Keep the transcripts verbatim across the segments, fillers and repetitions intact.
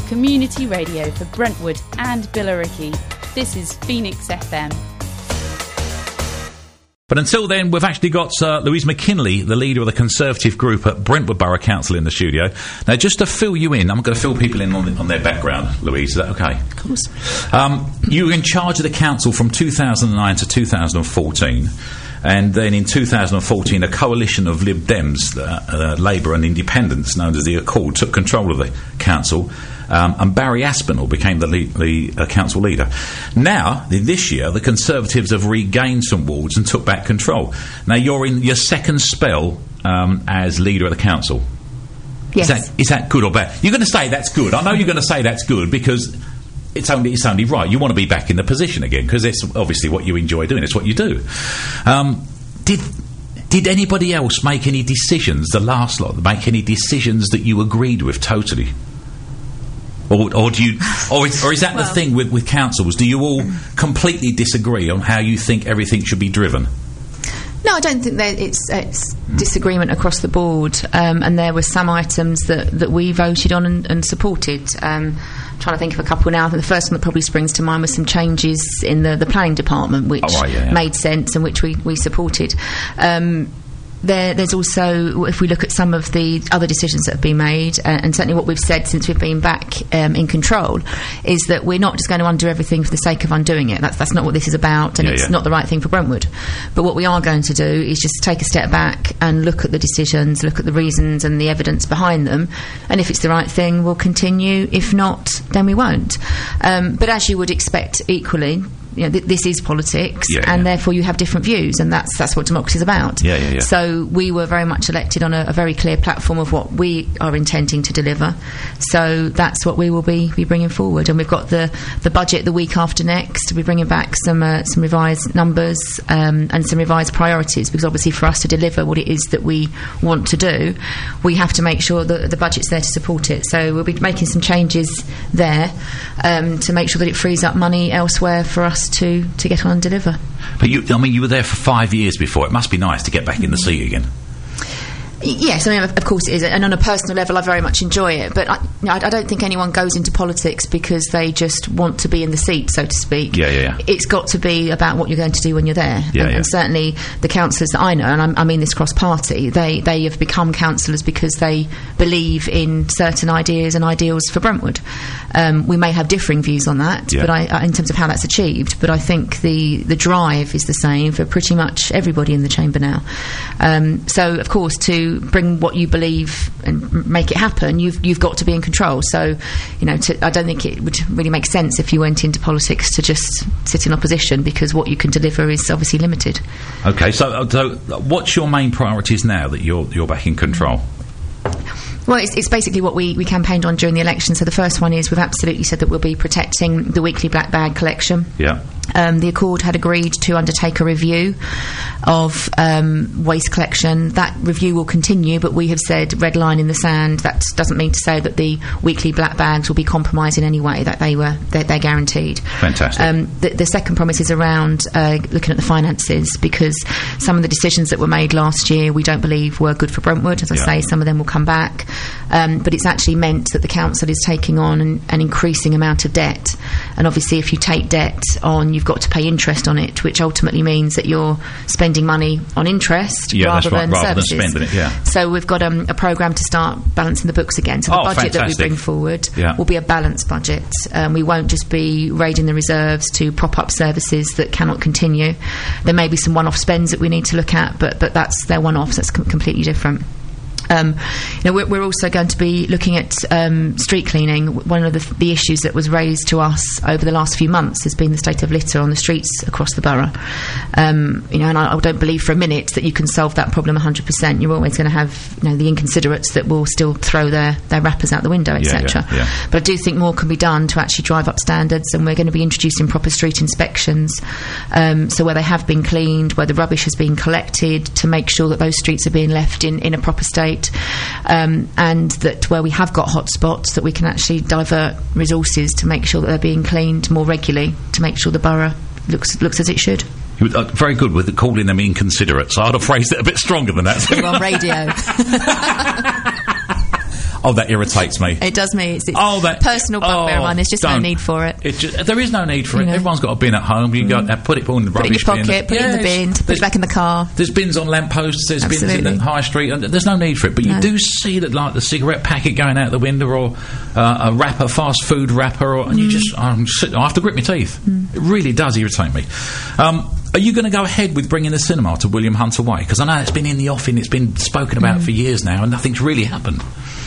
community radio for Brentwood and Billericay. This is Phoenix F M. But until then, we've actually got uh, Louise McKinley, the leader of the Conservative group at Brentwood Borough Council, in the studio. Now, just to fill you in, I'm going to fill people in on, the, on their background, Louise. Is that okay? Of course. Um, you were in charge of the council from two thousand nine to two thousand fourteen. And then in two thousand fourteen, a coalition of Lib Dems, uh, uh, Labour and Independents, known as the Accord, took control of the council. Um, and Barry Aspinall became the, le- the uh, council leader. Now, this year, the Conservatives have regained some wards and took back control. Now, you're in your second spell um, as leader of the council. Yes. Is that, is that good or bad? You're going to say that's good. I know you're going to say that's good because it's only it's only right. You want to be back in the position again because it's obviously what you enjoy doing. It's what you do. Um, did... Did anybody else make any decisions, the last lot, make any decisions that you agreed with totally? Or, or do you, or is, or is that well, the thing with, with councils? Do you all completely disagree on how you think everything should be driven? No, I don't think that it's, it's disagreement across the board, um, and there were some items that, that we voted on and, and supported. Um, I'm trying to think of a couple now. I think the first one that probably springs to mind was some changes in the, the planning department, which oh, right, yeah, yeah. made sense and which we, we supported. Um, There, there's also, if we look at some of the other decisions that have been made, uh, and certainly what we've said since we've been back um, in control, is that we're not just going to undo everything for the sake of undoing it. That's, that's not what this is about, and yeah, it's yeah. not the right thing for Brentwood. But what we are going to do is just take a step back and look at the decisions, look at the reasons and the evidence behind them, and if it's the right thing, we'll continue. If not, then we won't. Um, but as you would expect equally, you know, th- this is politics, yeah, and yeah. therefore you have different views, and that's that's what democracy is about. Yeah, yeah, yeah. So we were very much elected on a, a very clear platform of what we are intending to deliver. So that's what we will be, be bringing forward. And we've got the, the budget the week after next. We're bringing back some uh, some revised numbers um, and some revised priorities, because obviously for us to deliver what it is that we want to do, we have to make sure that the budget's there to support it. So we'll be making some changes there um, to make sure that it frees up money elsewhere for us to, to get on and deliver. But you, I mean, you were there for five years before. It must be nice to get back in the seat again. Yes, I mean, of course it is, and on a personal level I very much enjoy it, but I, I don't think anyone goes into politics because they just want to be in the seat, so to speak. Yeah, yeah, yeah. It's got to be about what you're going to do when you're there. Yeah, and, yeah. and certainly the councillors that I know, and I'm, I mean this cross-party, they, they have become councillors because they believe in certain ideas and ideals for Brentwood. Um, we may have differing views on that, yeah. but I, I, in terms of how that's achieved, but I think the, the drive is the same for pretty much everybody in the chamber now. Um, so, of course, to bring what you believe and make it happen, you've you've got to be in control. So, you know, to, I don't think it would really make sense if you went into politics to just sit in opposition, because what you can deliver is obviously limited. Okay, so, so what's your main priorities now that you're you're back in control? Well, it's, it's basically what we, we campaigned on during the election. So the first one is we've absolutely said that we'll be protecting the weekly black bag collection. Yeah. Um, the Accord had agreed to undertake a review of um, waste collection. That review will continue, but we have said red line in the sand. That doesn't mean to say that the weekly black bags will be compromised in any way. That they were they're, they're guaranteed. Fantastic. Um, the, the second promise is around uh, looking at the finances, because some of the decisions that were made last year we don't believe were good for Brentwood. As I yeah. say, some of them will come back, um, but it's actually meant that the council is taking on an, an increasing amount of debt, and obviously if you take debt on, you've got to pay interest on it, which ultimately means that you're spending money on interest yeah, rather, that's right, than, rather services. than spending it. Yeah. So we've got um, a programme to start balancing the books again. So the oh, budget fantastic. that we bring forward yeah. will be a balanced budget. Um, we won't just be raiding the reserves to prop up services that cannot continue. There may be some one-off spends that we need to look at, but but that's they're one-offs. That's com- completely different. Um, you know, we're, we're also going to be looking at um, street cleaning. One of the, the issues that was raised to us over the last few months has been the state of litter on the streets across the borough. Um, you know, and I, I don't believe for a minute that you can solve that problem one hundred percent. You're always going to have, you know, the inconsiderates that will still throw their, their wrappers out the window, et cetera. Yeah, yeah. But I do think more can be done to actually drive up standards, and we're going to be introducing proper street inspections. Um, so where they have been cleaned, where the rubbish has been collected, to make sure that those streets are being left in, in a proper state. Um, and that where we have got hot spots, that we can actually divert resources to make sure that they're being cleaned more regularly, to make sure the borough looks looks as it should. You were uh, very good with the calling them inconsiderate, so I'd have phrased it a bit stronger than that. You're on radio. Oh, that irritates me. It does me. It's, it's oh, that personal bugbear oh, of mine. There's just don't. no need for it. It just, there is no need for You it. know. Everyone's got a bin at home. You mm. go put it all in the put rubbish it in your pocket, bin. put it in the bin, put it back in the car. There's bins on lampposts. There's Absolutely. bins in the high street, and there's no need for it. But No. you do see that, like the cigarette packet going out the window, or uh, a wrapper, fast food wrapper, or, and mm. you just, I'm just I have to grip my teeth. Mm. It really does irritate me. Um, Are you going to go ahead with bringing the cinema to William Hunter Way? Because I know it's been in the offing, it's been spoken about mm. for years now, and nothing's really happened.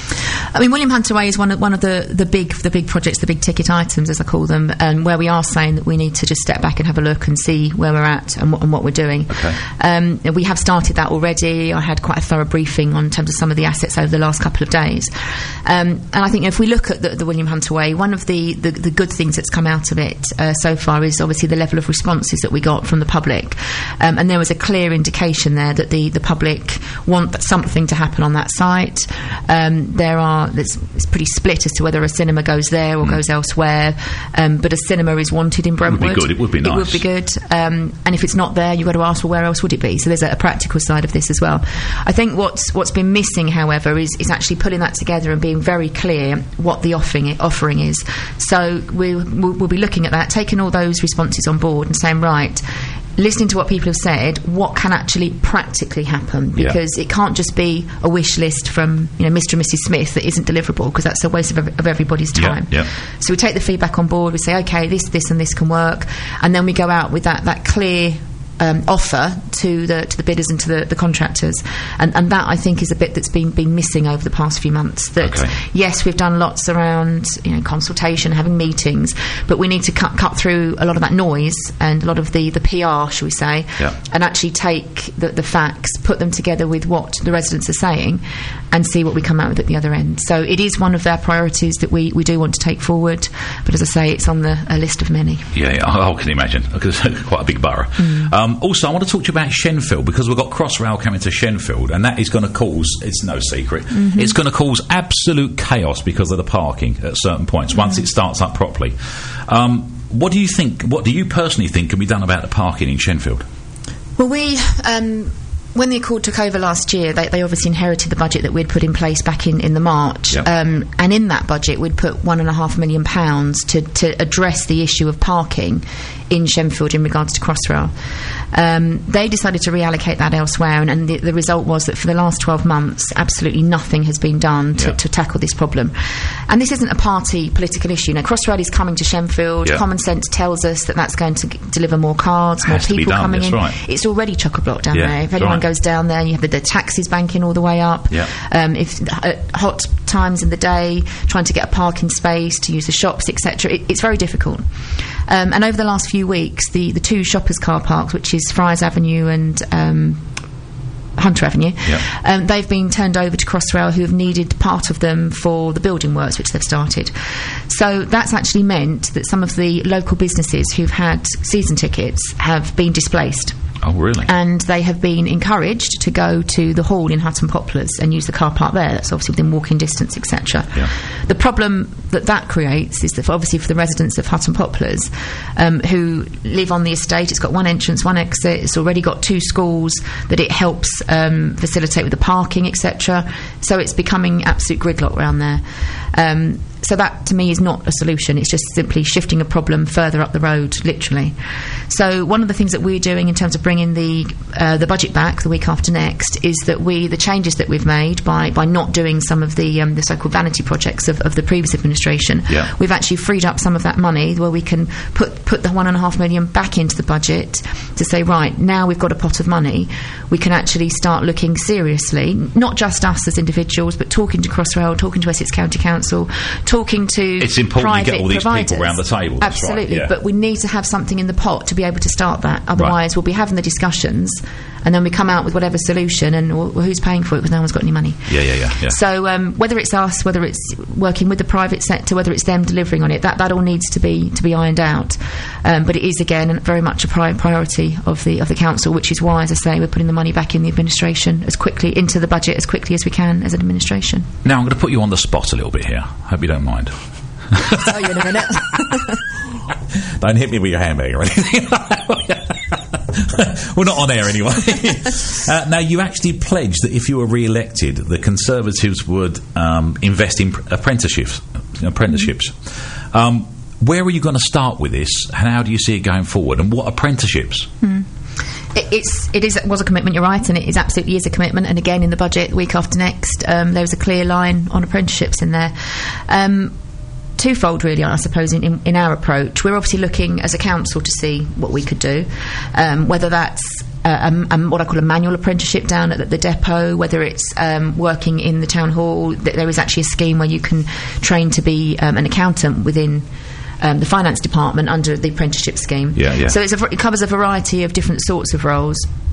I mean, William Hunter Way is one of one of the, the big the big projects, the big ticket items, as I call them, and where we are saying that we need to just step back and have a look and see where we're at and, w- and what we're doing. Okay. Um, we have started that already. I had quite a thorough briefing on in terms of some of the assets over the last couple of days, um, and I think if we look at the, the William Hunter Way, one of the, the, the good things that's come out of it uh, so far is obviously the level of responses that we got from the public, um, and there was a clear indication there that the, the public want something to happen on that site. Um, there are It's, it's pretty split as to whether a cinema goes there or mm. goes elsewhere, um, but a cinema is wanted in Brentwood. It would be good, it would be nice. It would be good, um, and if it's not there, you've got to ask, well, where else would it be? So there's a, a practical side of this as well. I think what's what's been missing, however, is, is actually pulling that together and being very clear what the offering, offering is. So we, we'll, we'll be looking at that, taking all those responses on board and saying, right, listening to what people have said, what can actually practically happen, because yeah. it can't just be a wish list from, you know, Mister and Missus Smith that isn't deliverable, because that's a waste of, of everybody's time. Yeah, yeah. So we take the feedback on board, we say, okay, this, this and this can work, and then we go out with that, that clear Um, offer to the to the bidders and to the, the contractors, and, and that I think is a bit that's been been missing over the past few months. That okay. yes, we've done lots around, you know, consultation, having meetings, but we need to cut cut through a lot of that noise and a lot of the, the P R, shall we say, yeah. and actually take the, the facts, put them together with what the residents are saying, and see what we come out with at the other end. So it is one of their priorities that we, we do want to take forward, but as I say, it's on the a list of many. Yeah, yeah, I, I can imagine, because it's quite a big borough. Mm. Um, also, I want to talk to you about Shenfield, because we've got Crossrail coming to Shenfield, and that is going to cause, it's no secret, mm-hmm. it's going to cause absolute chaos because of the parking at certain points, mm-hmm. once it starts up properly. Um, what do you think, what do you personally think can be done about the parking in Shenfield? Well, we... Um when the Accord took over last year, they, they obviously inherited the budget that we'd put in place back in, in the March. Yep. Um, and in that budget, we'd put one and a half million pounds to, to address the issue of parking in Shenfield in regards to Crossrail. Um, they decided to reallocate that elsewhere, and, and the, the result was that for the last twelve months, absolutely nothing has been done to, yep. to tackle this problem. And this isn't a party political issue. Now, Crossrail is coming to Shenfield. Yep. Common sense tells us that that's going to g- deliver more cards, more people coming in. Right. It's already chock-a-block down yeah, there. If anyone right. goes down there, you have the, the taxis banking all the way up. Yep. Um, if uh, hot times in the day, trying to get a parking space to use the shops, et cetera, it, it's very difficult. Um, and over the last few weeks, the, the two shoppers' car parks, which is Friars Avenue and um, Hunter Avenue, yep. um, they've been turned over to Crossrail, who have needed part of them for the building works which they've started. So that's actually meant that some of the local businesses who've had season tickets have been displaced. Oh, really? And they have been encouraged to go to the hall in Hutton Poplars and use the car park there. That's obviously within walking distance, et cetera. Yeah. The problem that that creates is that, for obviously, for the residents of Hutton Poplars, um, who live on the estate, it's got one entrance, one exit. It's already got two schools that it helps um, facilitate with the parking, et cetera. So it's becoming absolute gridlock around there. Um, so that, to me, is not a solution. It's just simply shifting a problem further up the road, literally. So one of the things that we're doing in terms of bringing the uh, the budget back the week after next is that we the changes that we've made by by not doing some of the um, the so-called vanity projects of, of the previous administration. Yeah. We've actually freed up some of that money where we can put put the one and a half million back into the budget to say, right, now we've got a pot of money, we can actually start looking seriously, not just us as individuals, but talking to Crossrail, talking to Essex County Council, talking to it's important to get all these providers. people around the table. That's Absolutely, right, yeah. But we need to have something in the pot to be able to start that. Otherwise, right. we'll be having the discussions, and then we come out with whatever solution, and well, who's paying for it because no one's got any money. Yeah, yeah, yeah. yeah. So um, whether it's us, whether it's working with the private sector, whether it's them delivering on it, that, that all needs to be to be ironed out. Um, but it is again very much a pri- priority of the of the council, which is why, as I say, we're putting the money back in the administration as quickly into the budget as quickly as we can as an administration. Now I'm going to put you on the spot a little bit here. Hope you don't mind. I'll tell you in a minute. Don't hit me with your handbag or anything. Well, not on air anyway. uh, now, you actually pledged that if you were re-elected, the Conservatives would um, invest in apprenticeships. Apprenticeships. Um, where are you going to start with this, and how do you see it going forward? And what apprenticeships? Hmm. It, it's it is it was a commitment, you're right, and it is absolutely is a commitment. And again, in the budget, the week after next, um, there was a clear line on apprenticeships in there. Um, twofold really, I suppose, in, in, in our approach. We're obviously looking as a council to see what we could do, um, whether that's uh, um, um, what I call a manual apprenticeship down at the depot, whether it's um, working in the town hall. There is actually a scheme where you can train to be um, an accountant within Um, the finance department under the apprenticeship scheme. Yeah, yeah. So it's a, it covers a variety of different sorts of roles.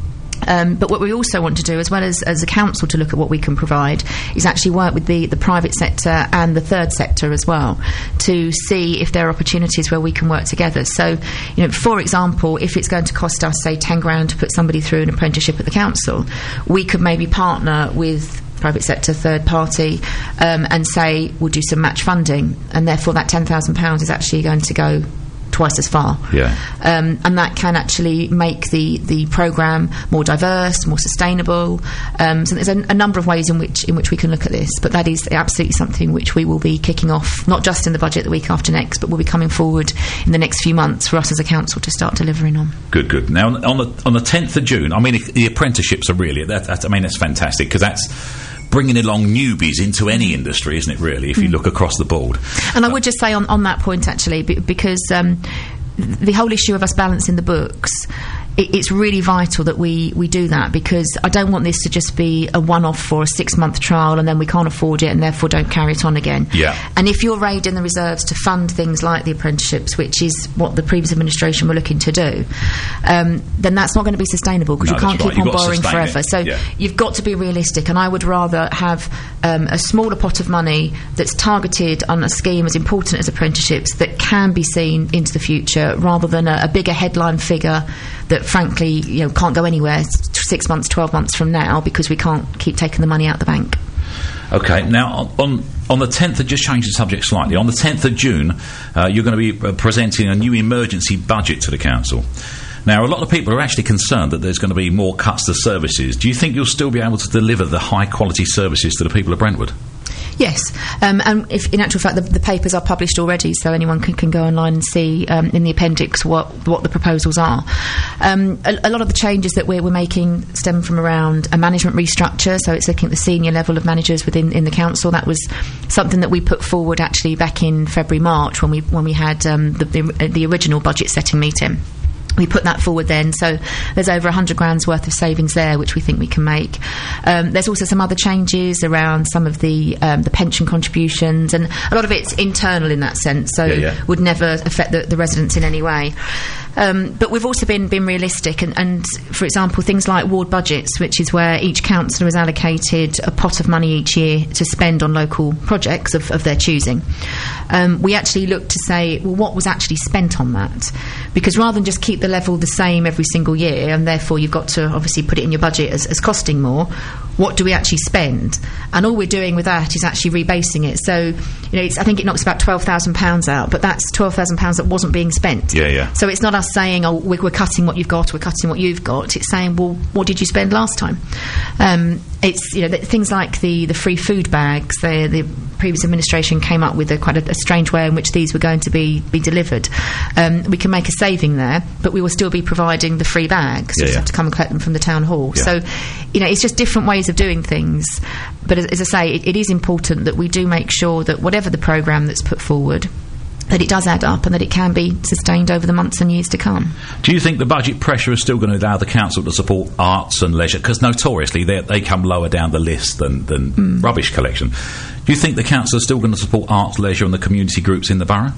Um, but what we also want to do, as well as, as a council, to look at what we can provide, is actually work with the, the private sector and the third sector as well, to see if there are opportunities where we can work together. So, you know, for example, if it's going to cost us, say, ten grand to put somebody through an apprenticeship at the council, we could maybe partner with private sector, third party, um, and say we'll do some match funding, and therefore that ten thousand pounds is actually going to go twice as far. Yeah. Um, and that can actually make the, the programme more diverse, more sustainable. Um, so there's a, a number of ways in which in which we can look at this, but that is absolutely something which we will be kicking off, not just in the budget the week after next, but we'll be coming forward in the next few months for us as a council to start delivering on. Good, good. Now, on the on the tenth of June, I mean, if the apprenticeships are really, that, that, I mean, that's fantastic, because that's bringing along newbies into any industry, isn't it, really, if you mm. look across the board. And I would just say on, on that point, actually, b- because um, the whole issue of us balancing the books, it, it's really vital that we, we do that, because I don't want this to just be a one-off for a six-month trial and then we can't afford it and therefore don't carry it on again. Yeah. And if you're raiding the reserves to fund things like the apprenticeships, which is what the previous administration were looking to do, um, then that's not going to be sustainable, because no, you can't right. keep You've on borrowing forever. It. So yeah. you've got to be realistic, and I would rather have um, a smaller pot of money that's targeted on a scheme as important as apprenticeships that can be seen into the future, rather than a, a bigger headline figure that frankly, you know, can't go anywhere six months, twelve months from now, because we can't keep taking the money out of the bank. Okay, now on on the tenth, just change the subject slightly. On the tenth of June, uh, you're going to be uh, presenting a new emergency budget to the council. Now, a lot of people are actually concerned that there's going to be more cuts to services. Do you think you'll still be able to deliver the high quality services to the people of Brentwood? Yes, um, and if, in actual fact, the, the papers are published already, so anyone can, can go online and see um, in the appendix what, what the proposals are. Um, a, a lot of the changes that we're, we're making stem from around a management restructure, so it's looking at the senior level of managers within in the council. That was something that we put forward actually back in February, March, when we when we had um, the, the, the original budget setting meeting. We put that forward then, so there's over one hundred grand's worth of savings there, which we think we can make. Um, there's also some other changes around some of the um, the pension contributions, and a lot of it's internal in that sense, so yeah, yeah. would never affect the, the residents in any way. Um, but we've also been, been realistic, and, and for example, things like ward budgets, which is where each councillor is allocated a pot of money each year to spend on local projects of, of their choosing. Um, we actually looked to say, well, what was actually spent on that? Because rather than just keep the level the same every single year, and therefore you've got to obviously put it in your budget as, as costing more, what do we actually spend? And all we're doing with that is actually rebasing it. So, you know, it's, I think it knocks about twelve thousand pounds out, but that's twelve thousand pounds that wasn't being spent. Yeah, yeah. So it's not us saying, oh, we're, we're cutting what you've got, we're cutting what you've got. It's saying, well, what did you spend last time? Um, it's, you know, th- things like the, the free food bags. The, the previous administration came up with a quite a, a strange way in which these were going to be, be delivered. Um, we can make a saving there, but we will still be providing the free bags. So yeah, you yeah. have to come and collect them from the town hall. Yeah. So, you know, it's just different ways of doing things. But as, as I say, it, it is important that we do make sure that whatever the programme that's put forward, that it does add up and that it can be sustained over the months and years to come. Do you think the budget pressure is still going to allow the council to support arts and leisure? Because notoriously they, they come lower down the list than, than mm. rubbish collection. Do you think the council is still going to support arts, leisure and the community groups in the borough?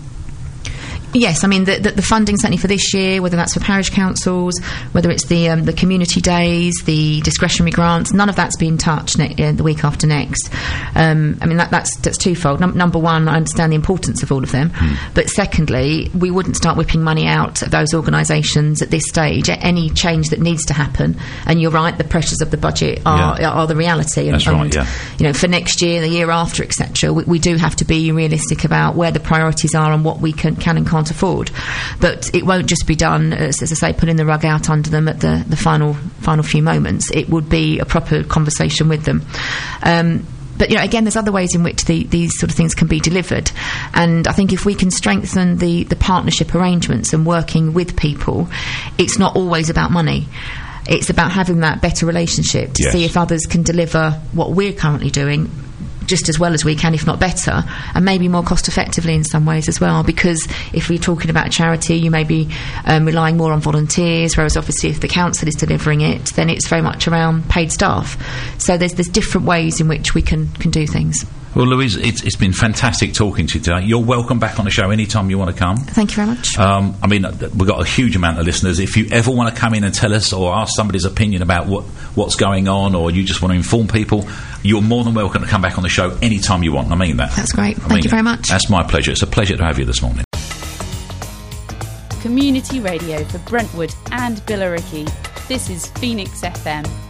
Yes, I mean the, the, the funding certainly for this year, whether that's for parish councils, whether it's the um, the community days, the discretionary grants, none of that's been touched ne- uh, the week after next. Um, I mean that, that's that's twofold. Num- number one, I understand the importance of all of them, mm. but secondly, we wouldn't start whipping money out of those organisations at this stage. Any change that needs to happen, and you're right, the pressures of the budget are yeah. are the reality. And, that's right. and, yeah. You know, for next year, the year after, et cetera, we, we do have to be realistic about where the priorities are and what we can can and can't can't afford. But it won't just be done, as, as I say, pulling the rug out under them at the, the final final few moments. It would be a proper conversation with them. Um, But, you know, again, there's other ways in which the, these sort of things can be delivered. And I think if we can strengthen the, the partnership arrangements and working with people, it's not always about money. It's about having that better relationship to yes. see if others can deliver what we're currently doing just as well as we can, if not better, and maybe more cost effectively in some ways as well. Because if we're talking about charity, you may be um, relying more on volunteers, whereas obviously if the council is delivering it, then it's very much around paid staff. So there's there's different ways in which we can, can do things. Well, Louise, it's, it's been fantastic talking to you today. You're welcome back on the show anytime you want to come. Thank you very much. Um, I mean, we've got a huge amount of listeners. If you ever want to come in and tell us or ask somebody's opinion about what, what's going on, or you just want to inform people, you're more than welcome to come back on the show anytime you want. I mean that. That's great. I Thank mean you very it. much. That's my pleasure. It's a pleasure to have you this morning. Community radio for Brentwood and Billericay. This is Phoenix F M.